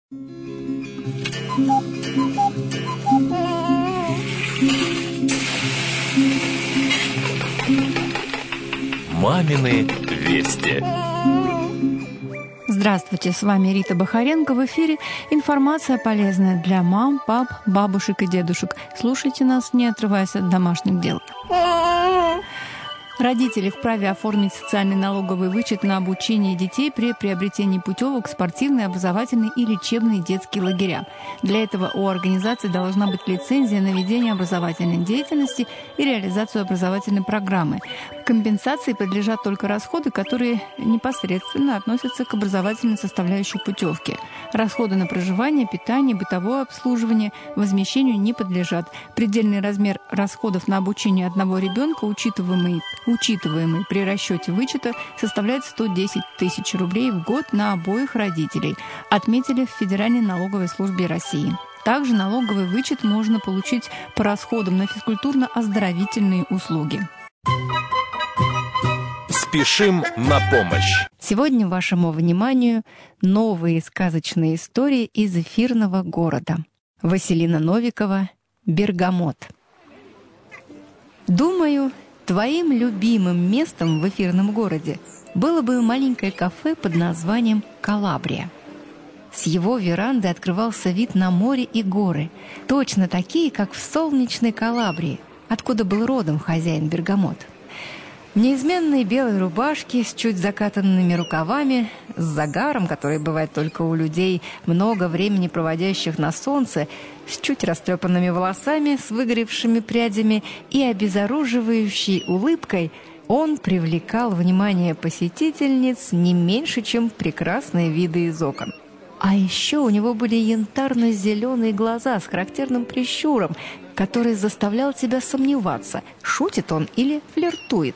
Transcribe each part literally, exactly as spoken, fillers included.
Мамины вести. Здравствуйте, с вами Рита Бахаренко. В эфире информация полезная для мам, пап, бабушек и дедушек. Слушайте нас, не отрываясь от домашних дел. Родители вправе оформить социальный налоговый вычет на обучение детей при приобретении путевок в спортивные, образовательные и лечебные детские лагеря. Для этого у организации должна быть лицензия на ведение образовательной деятельности и реализацию образовательной программы. Компенсации подлежат только расходы, которые непосредственно относятся к образовательной составляющей путевки. Расходы на проживание, питание, бытовое обслуживание возмещению не подлежат. Предельный размер расходов на обучение одного ребенка, учитываемый учитываемый при расчете вычета, составляет сто десять тысяч рублей в год на обоих родителей, отметили в Федеральной налоговой службе России. Также налоговый вычет можно получить по расходам на физкультурно-оздоровительные услуги. Спешим на помощь! Сегодня вашему вниманию новые сказочные истории из эфирного города. Василина Новикова «Бергамот». Думаю, твоим любимым местом в эфирном городе было бы маленькое кафе под названием «Калабрия». С его веранды открывался вид на море и горы, точно такие, как в солнечной Калабрии, откуда был родом хозяин Бергамот. В неизменной белой рубашке с чуть закатанными рукавами, с загаром, который бывает только у людей, много времени проводящих на солнце, с чуть растрепанными волосами, с выгоревшими прядями и обезоруживающей улыбкой, он привлекал внимание посетительниц не меньше, чем прекрасные виды из окон. А еще у него были янтарно-зеленые глаза с характерным прищуром, который заставлял тебя сомневаться, шутит он или флиртует.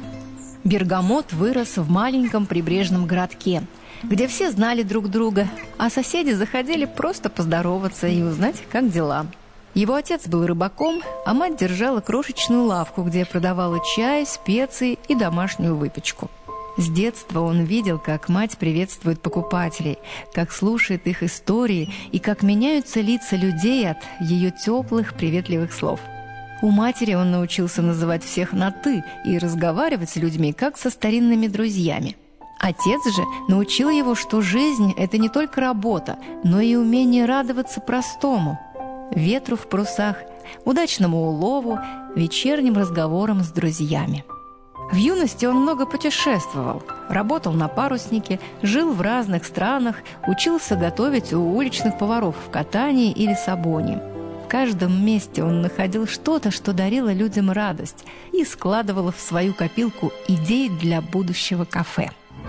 Бергамот вырос в маленьком прибрежном городке, где все знали друг друга, а соседи заходили просто поздороваться и узнать, как дела. Его отец был рыбаком, а мать держала крошечную лавку, где продавала чай, специи и домашнюю выпечку. С детства он видел, как мать приветствует покупателей, как слушает их истории и как меняются лица людей от ее теплых, приветливых слов. У матери он научился называть всех на «ты» и разговаривать с людьми, как со старинными друзьями. Отец же научил его, что жизнь – это не только работа, но и умение радоваться простому – ветру в парусах, удачному улову, вечерним разговорам с друзьями. В юности он много путешествовал, работал на паруснике, жил в разных странах, учился готовить у уличных поваров в Катании или Лиссабоне. В каждом месте он находил что-то, что дарило людям радость и складывал в свою копилку идей для будущего кафе.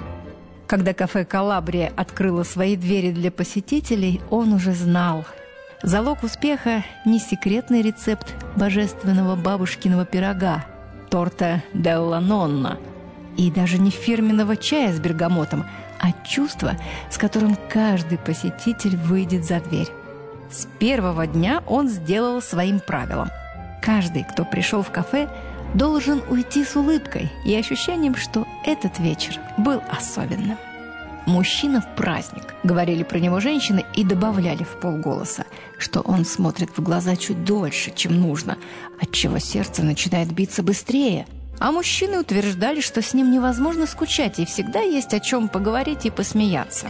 Когда кафе «Калабрия» открыло свои двери для посетителей, он уже знал. Залог успеха – не секретный рецепт божественного бабушкиного пирога, торта «Делла Нонна», и даже не фирменного чая с бергамотом, а чувство, с которым каждый посетитель выйдет за дверь. С первого дня он сделал своим правилом. Каждый, кто пришел в кафе, должен уйти с улыбкой и ощущением, что этот вечер был особенным. «Мужчина в праздник», — говорили про него женщины и добавляли в полголоса, что он смотрит в глаза чуть дольше, чем нужно, отчего сердце начинает биться быстрее. А мужчины утверждали, что с ним невозможно скучать и всегда есть о чем поговорить и посмеяться.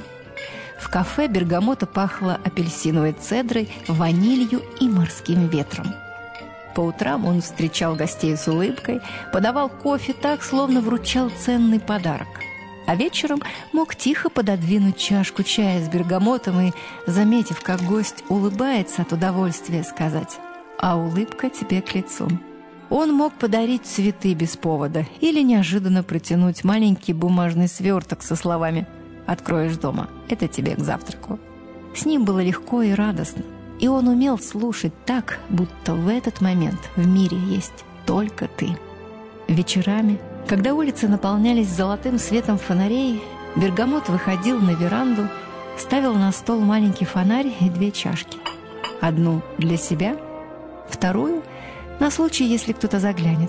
В кафе Бергамота пахло апельсиновой цедрой, ванилью и морским ветром. По утрам он встречал гостей с улыбкой, подавал кофе так, словно вручал ценный подарок. А вечером мог тихо пододвинуть чашку чая с бергамотом и, заметив, как гость улыбается от удовольствия, сказать: «А улыбка тебе к лицу». Он мог подарить цветы без повода или неожиданно протянуть маленький бумажный сверток со словами: «Откроешь дома, это тебе к завтраку». С ним было легко и радостно, и он умел слушать так, будто в этот момент в мире есть только ты. Вечерами, когда улицы наполнялись золотым светом фонарей, Бергамот выходил на веранду, ставил на стол маленький фонарь и две чашки. Одну для себя, вторую на случай, если кто-то заглянет.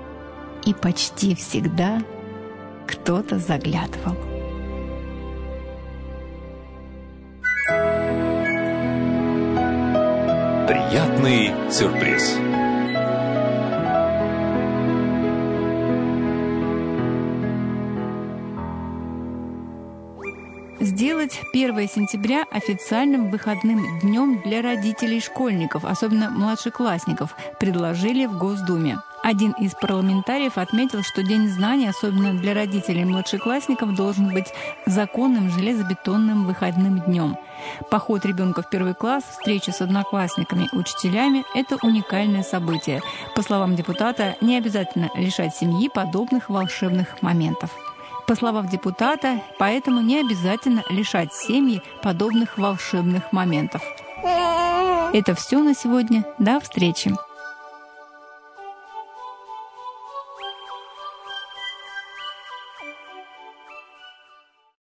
И почти всегда кто-то заглядывал. Приятный сюрприз. Сделать первое сентября официальным выходным днем для родителей школьников, особенно младшеклассников, предложили в Госдуме. Один из парламентариев отметил, что День знаний, особенно для родителей младшеклассников, должен быть законным железобетонным выходным днем. Поход ребенка в первый класс, встреча с одноклассниками и учителями – это уникальное событие. По словам депутата, не обязательно лишать семьи подобных волшебных моментов. По словам депутата, поэтому не обязательно лишать семьи подобных волшебных моментов. Это все на сегодня. До встречи!